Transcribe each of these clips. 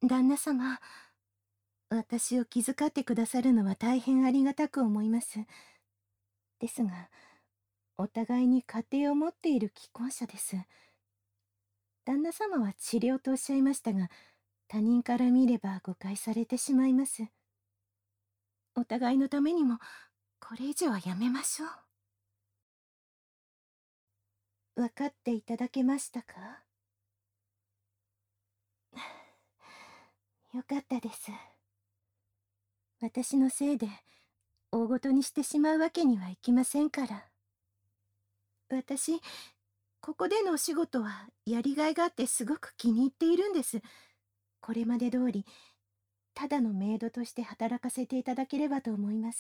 旦那様、私を気遣ってくださるのは大変ありがたく思います。ですが、お互いに家庭を持っている既婚者です。旦那様は治療とおっしゃいましたが、他人から見れば誤解されてしまいます。お互いのためにも、これ以上はやめましょう。分かっていただけましたか？よかったです。私のせいで大ごとにしてしまうわけにはいきませんから。私、ここでのお仕事はやりがいがあってすごく気に入っているんです。これまで通り、ただのメイドとして働かせていただければと思います。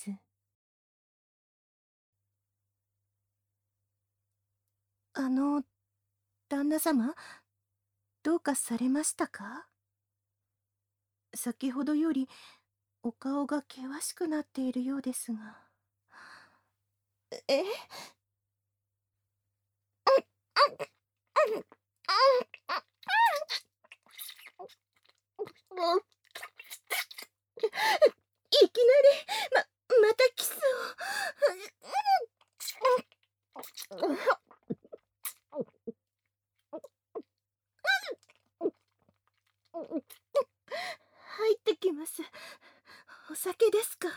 あの、旦那様、どうかされましたか？先ほどよりお顔が険しくなっているようですが。え、いきなり、またキスを。入ってきます。お酒ですか？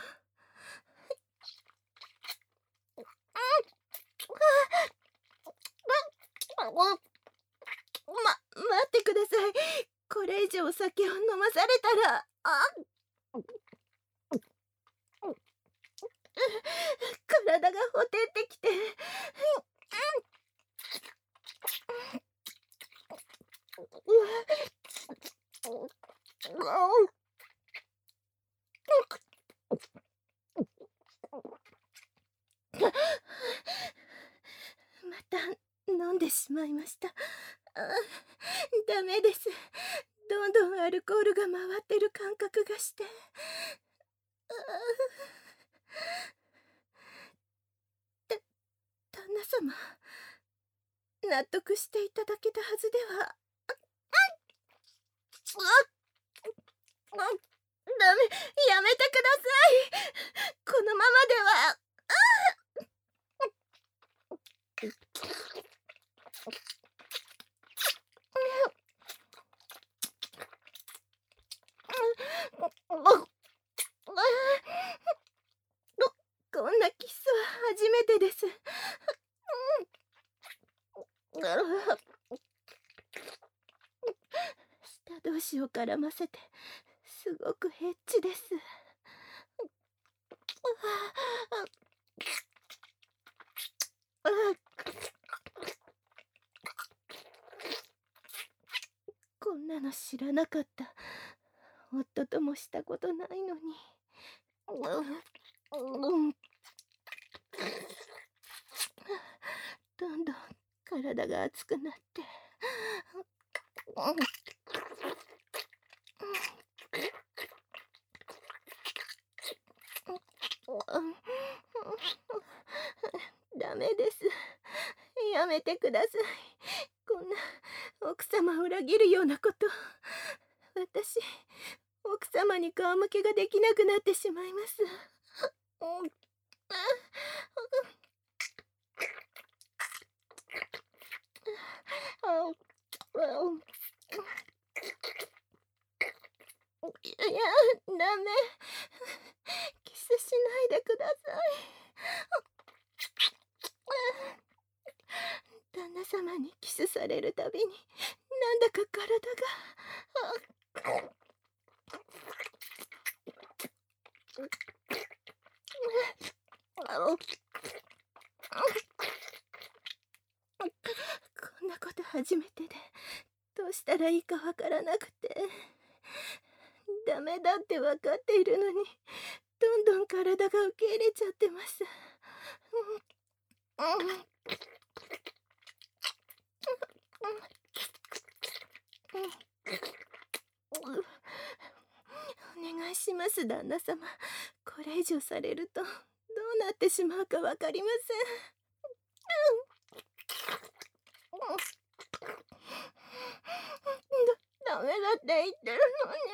待ってください。これ以上お酒を飲まされたら、体がほてってきて。また飲んでしまいました。ダメです。どんどんアルコールが回ってる感覚がして。だ旦那様、納得していただけたはずでは。ダメ、やめてください。このままでは。こんなキスは初めてです。舌同士を絡ませてすごくエッチです。こんなの知らなかった。夫ともしたことないのに。どんどん体が熱くなって。ダメです。やめてください。こんな奥様を裏切るようなこと。私、奥様に顔向けができなくなってしまいます。いや、ダメ。キスしないでください。旦那様にキスされるたびに、なんだか体が。こんなこと初めてで、どうしたらいいかわからなくて。ダメだってわかっているのに、どんどん体が受け入れちゃってます。お願いします、旦那様。これ以上されると、どうなってしまうかわかりません。ダダメだって言ってるのに。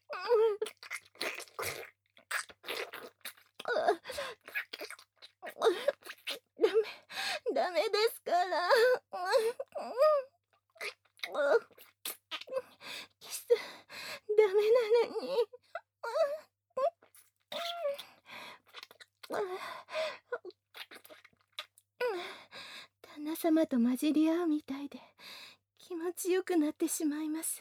ダメですから。キスダメなのに。旦那様と混じり合うみたいで気持ちよくなってしまいます。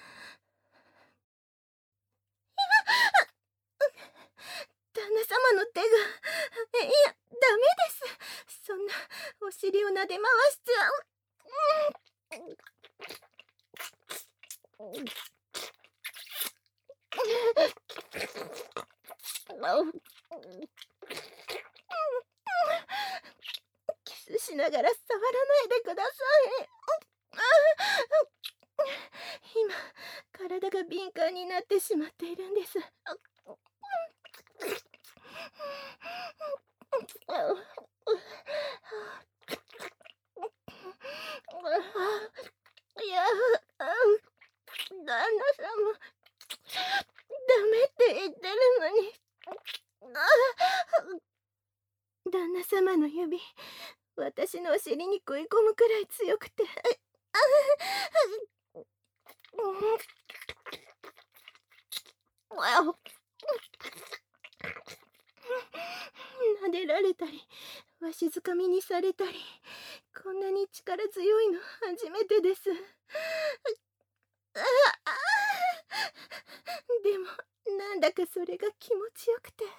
旦那様の手が、いや、ダメです。そんなお尻を撫で回しちゃう。キスしながら触らないでください。今、体が敏感になってしまっているんです。いや、旦那様、ダメって言ってるのに。旦那様の指、私のお尻に食い込むくらい強くて。撫でられたり、わしづかみにされたり、こんなに力強いの初めてです。でも、なんだかそれが気持ちよくて。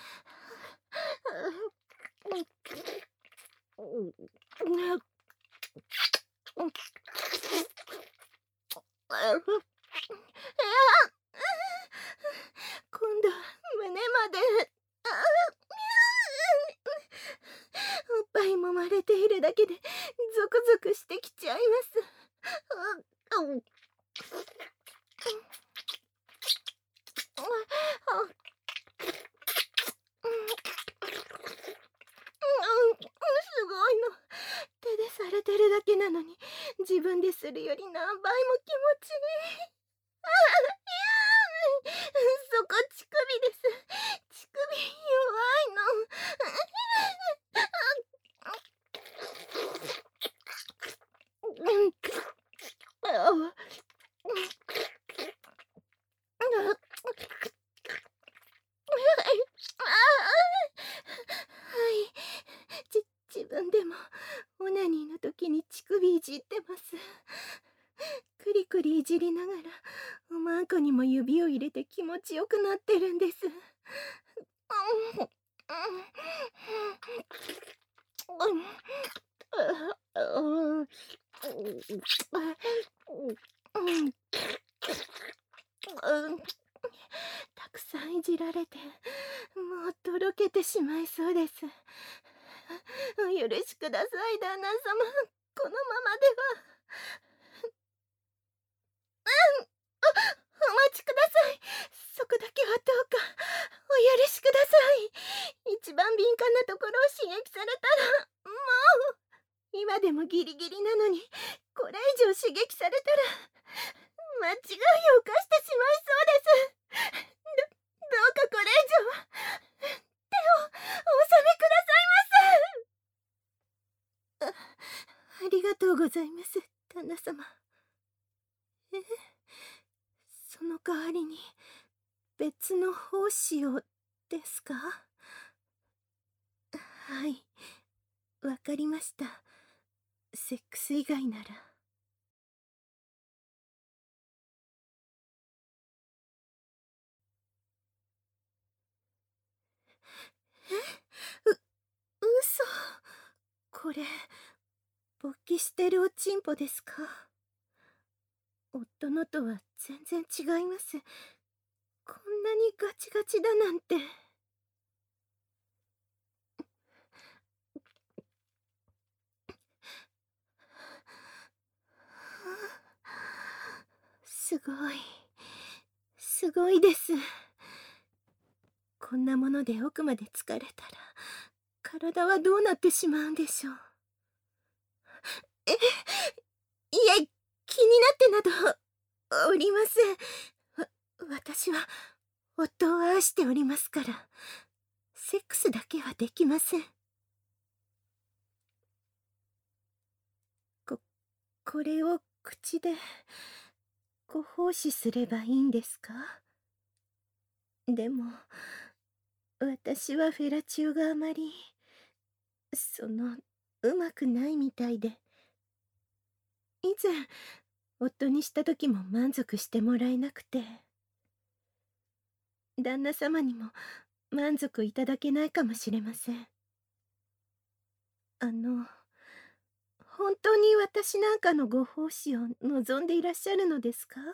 今度は胸まで。おっぱい揉まれているだけでゾクゾクしてきちゃいます。すごいの。手でされてるだけなのに自分でするより何倍も気持ちいい。そこ乳首です。乳首弱いの。自分でもオナニーの時に乳首いじってます。くりくりいじりながらおまんこにも指を入れて気持ちよくなってるんです。たくさんいじられてもうとろけてしまいそうです。お許しください、旦那様。このままでは。お待ちください。そこだけはどうかお許しください。一番敏感なところを刺激されたら、もう今でもギリギリなのにこれ以上刺激されたら間違いを犯してしまいそうです。どうかこれ以上は手をお収めくださいませ。ありがとうございます、旦那様。その代わりに別の奉仕をですか？はい、わかりました。セックス以外なら。嘘。これ勃起してるおちんぽですか？夫のとは全然違います。こんなにガチガチだなんて。すごい。すごいです。こんなもので奥まで疲れたら体はどうなってしまうんでしょう。いえ、気になってなどおりません。私は夫を愛しておりますから、セックスだけはできません。これを口でご奉仕すればいいんですか？でも、私はフェラチオがあまり、うまくないみたいで。以前、夫にした時も満足してもらえなくて。旦那様にも満足いただけないかもしれません。本当に私なんかのご奉仕を望んでいらっしゃるのですか？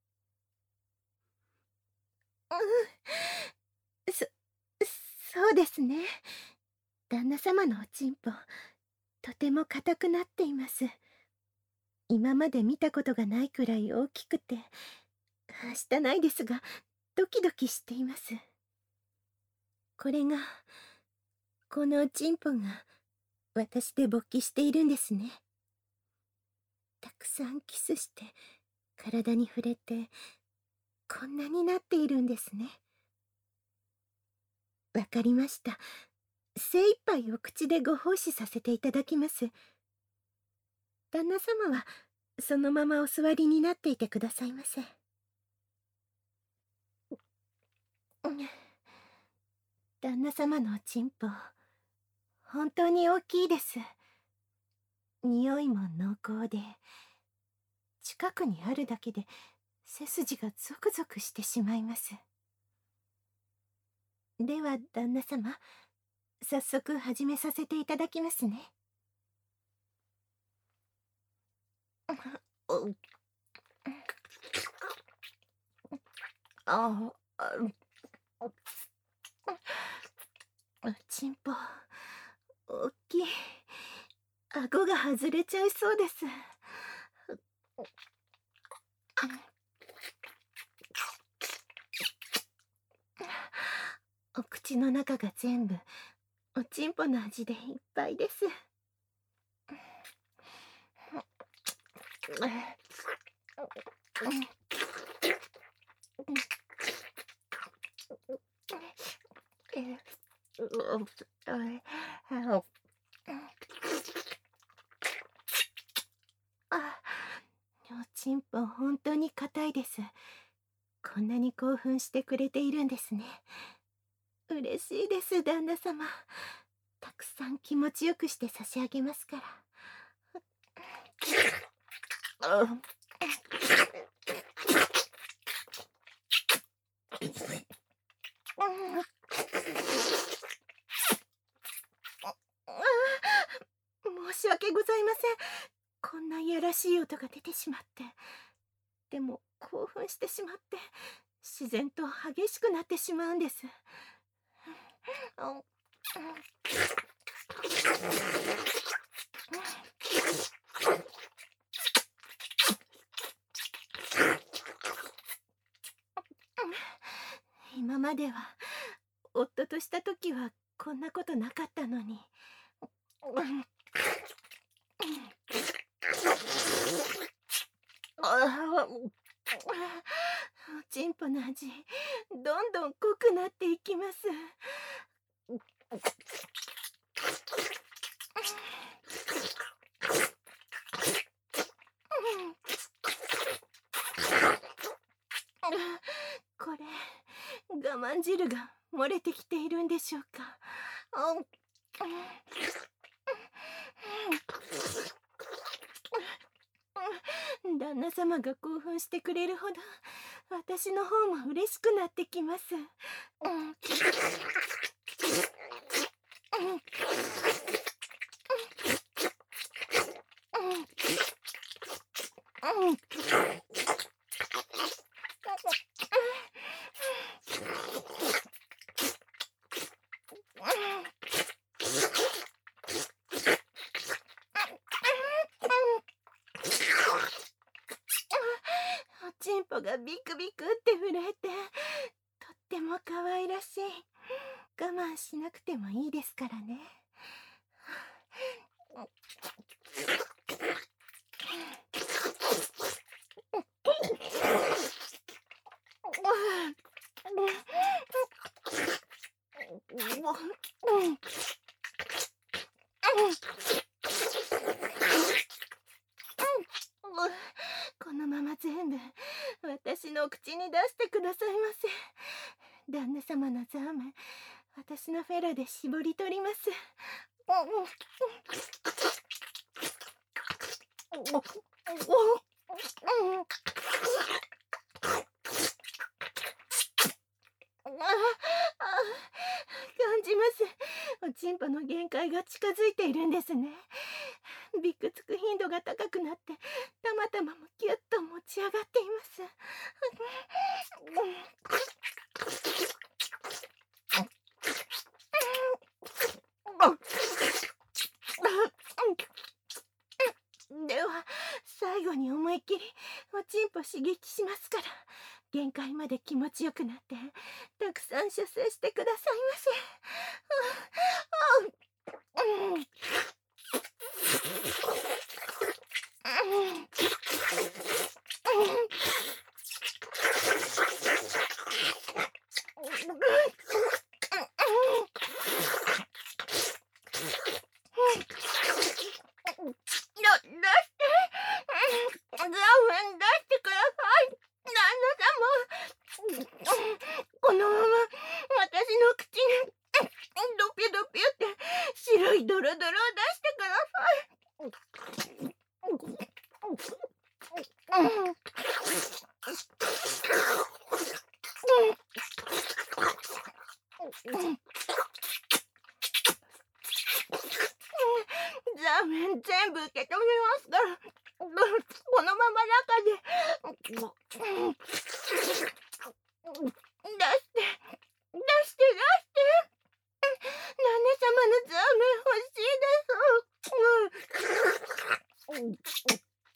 うん、そうですね。旦那様のおちんぽ、とても硬くなっています。今まで見たことがないくらい大きくて、はしたないですが、ドキドキしています。これが、このおちんぽが、私で勃起しているんですね。たくさんキスして、体に触れて、こんなになっているんですね。わかりました。精一杯お口でご奉仕させていただきます。旦那様は、そのままお座りになっていてくださいませ。旦那様のおちんぽ、本当に大きいです。匂いも濃厚で、近くにあるだけで背筋がゾクゾクしてしまいます。では旦那様、早速始めさせていただきますね。ああ、ちんぽ、大きい。顎が外れちゃいそうです。お口の中が全部、おちんぽの味でいっぱいです。おちんぽ本当に硬いです。こんなに興奮してくれているんですね。嬉しいです、旦那様。たくさん気持ちよくして差し上げますから。申し訳ございません。こんないやらしい音が出てしまって。でも興奮してしまって、自然と激しくなってしまうんです。今までは、夫とした時はこんなことなかったのに。おちんぽの味、どんどん濃くなっていきます。これ、我慢汁が漏れてきているんでしょうか。旦那様が興奮してくれるほど、私の方も嬉しくなってきます。おちんぽがビクビクって震えて、とっても可愛らしい。我慢しなくてもいいですからね。 私の口に出してくださいませ。旦那様のザーメン、私のフェラで絞り取ります。感じます。おちんぽの限界が近づいているんですね。びくつく頻度が高くなってたまたまもキュッと持ち上がっています。では最後に思いっきりおちんぽ刺激しますから、限界まで気持ちよくなってたくさん射精してくださいませ。ザーメン出してください、旦那様。このまま私の口にドピュドピュって白いドロドロを出してください。ザーメン全部受け止めますから、このまま中で出して出して旦那様のザーメン欲しいです。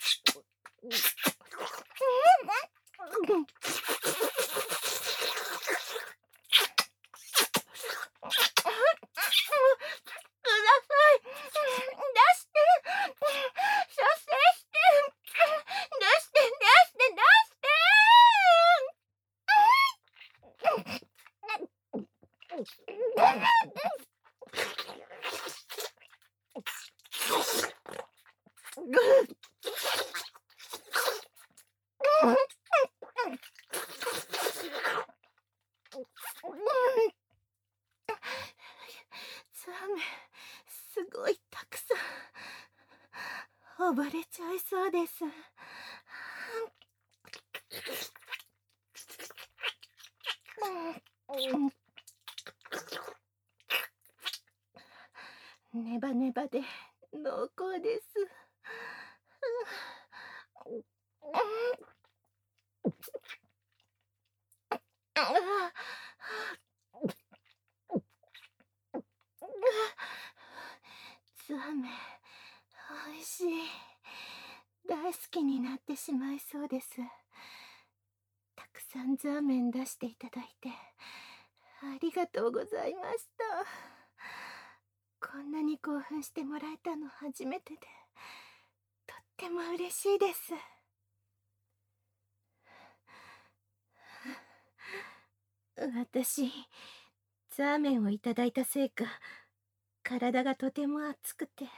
ください。出して。射精して。出して、出して、出して。ザーメンすごいたくさん溺れちゃいそうです。ネバネバで濃厚です。ザーメンおいしい。大好きになってしまいそうです。たくさんザーメン出していただいてありがとうございました。こんなに興奮してもらえたの初めてで、とっても嬉しいです。私、ザーメンをいただいたせいか、体がとても熱くて。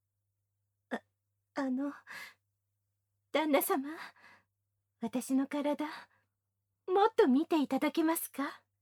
旦那様、私の体、もっと見ていただけますか？